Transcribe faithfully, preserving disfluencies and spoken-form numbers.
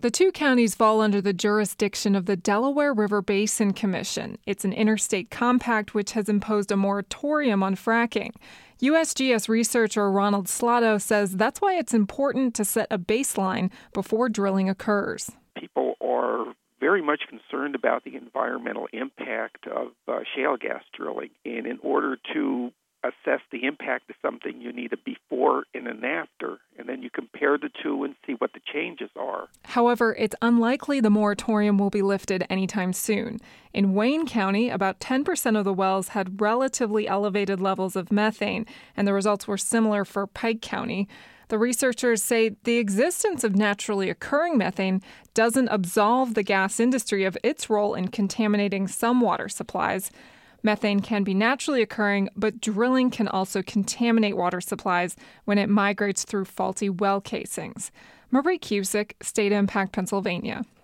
The two counties fall under the jurisdiction of the Delaware River Basin Commission. It's an interstate compact which has imposed a moratorium on fracking. U S G S researcher Ronald Slotto says that's why it's important to set a baseline before drilling occurs. People are very much concerned about the environmental impact of uh, shale gas drilling. And in order to assess the impact of something, you need a before and an after, and then you compare the two and see what the changes are. However, it's unlikely the moratorium will be lifted anytime soon. In Wayne County, about ten percent of the wells had relatively elevated levels of methane, and the results were similar for Pike County. The researchers say the existence of naturally occurring methane doesn't absolve the gas industry of its role in contaminating some water supplies. Methane can be naturally occurring, but drilling can also contaminate water supplies when it migrates through faulty well casings. Marie Cusick, State Impact, Pennsylvania.